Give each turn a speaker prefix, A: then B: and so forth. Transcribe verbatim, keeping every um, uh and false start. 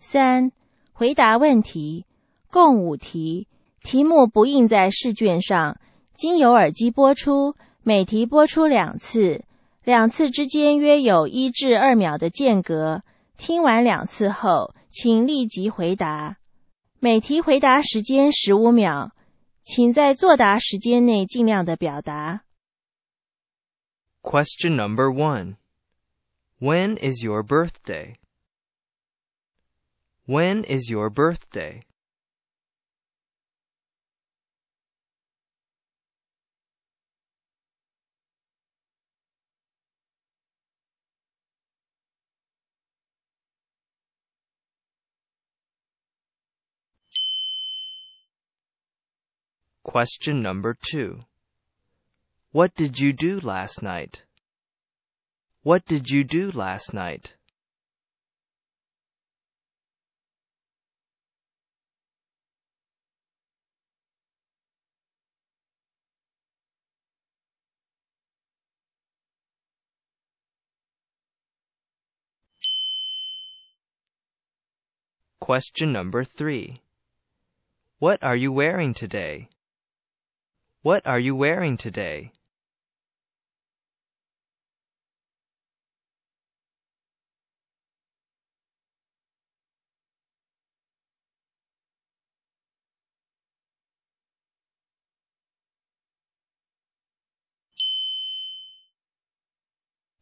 A: 三、回答问题，共五题，题目不印在试卷上，经由耳机播出，每题播出两次，两次之间约有一至二秒的间隔，听完两次后，请立即回答。每题回答时间十五秒，请在作答时间内尽量的表达。
B: Question number one. When is your birthday? When is your birthday? Question number two. What did you do last night? What did you do last night? Question number three. What are you wearing today? What are you wearing today?